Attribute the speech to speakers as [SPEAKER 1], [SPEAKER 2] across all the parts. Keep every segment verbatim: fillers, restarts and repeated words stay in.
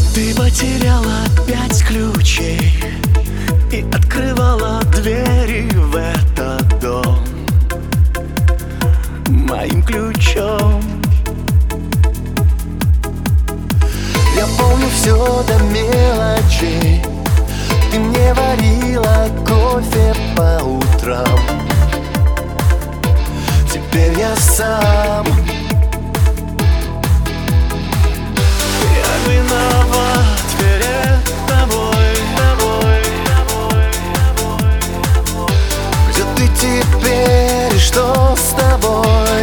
[SPEAKER 1] Ты потеряла пять ключей и открывала двери в этот дом моим ключом. Я помню все до мелочей. Ты мне варила кофе по утрам. Теперь я сам. Я виноват перед тобой, тобой, тобой, тобой. Где ты теперь и что с тобой?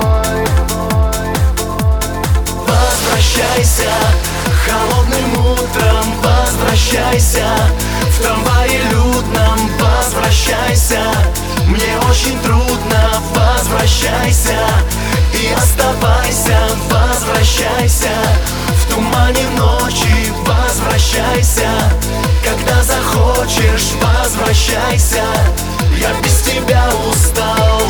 [SPEAKER 1] Возвращайся холодным утром, возвращайся в трамвае людном, возвращайся. Мне очень трудно, возвращайся и оставайся, возвращайся в тумане ночи, возвращайся. Когда захочешь, возвращайся. Я без тебя устал.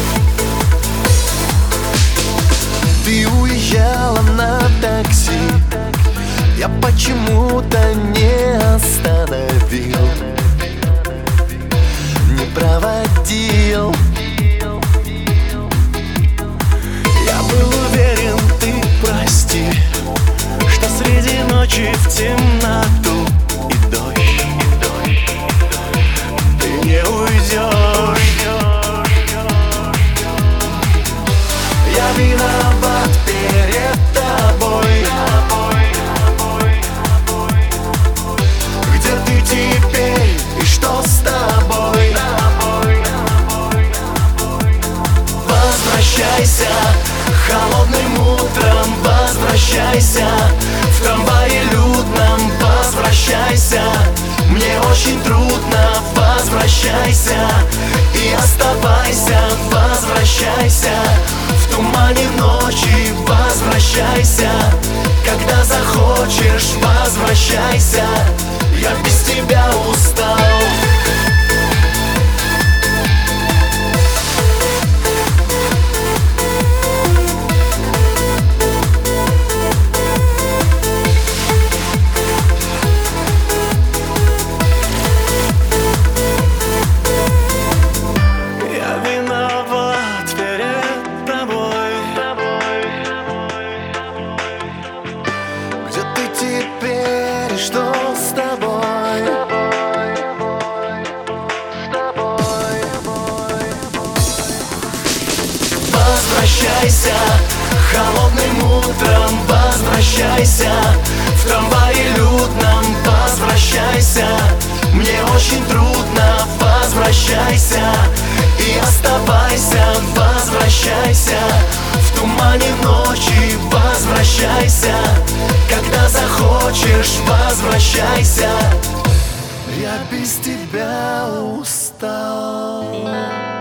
[SPEAKER 1] Ты уезжала на такси, я почему-то не остановил, не проводил. Я был уверен, ты простишь, что среди ночи в темноту и дождь, и дождь, ты не уйдешь. Я виноват перед тобой. Где ты теперь и что с тобой? Возвращайся холодным утром, возвращайся в трамвае людном, возвращайся. Мне очень трудно, возвращайся и оставайся, возвращайся в тумане ночи, возвращайся. Когда захочешь, возвращайся. Я без тебя устал. Что с тобой? Возвращайся холодным утром, возвращайся в трамвае людном, возвращайся. Мне очень трудно, возвращайся и оставайся, возвращайся в тумане ночи, возвращайся. Когда захочешь, возвращайся. Я без тебя устал.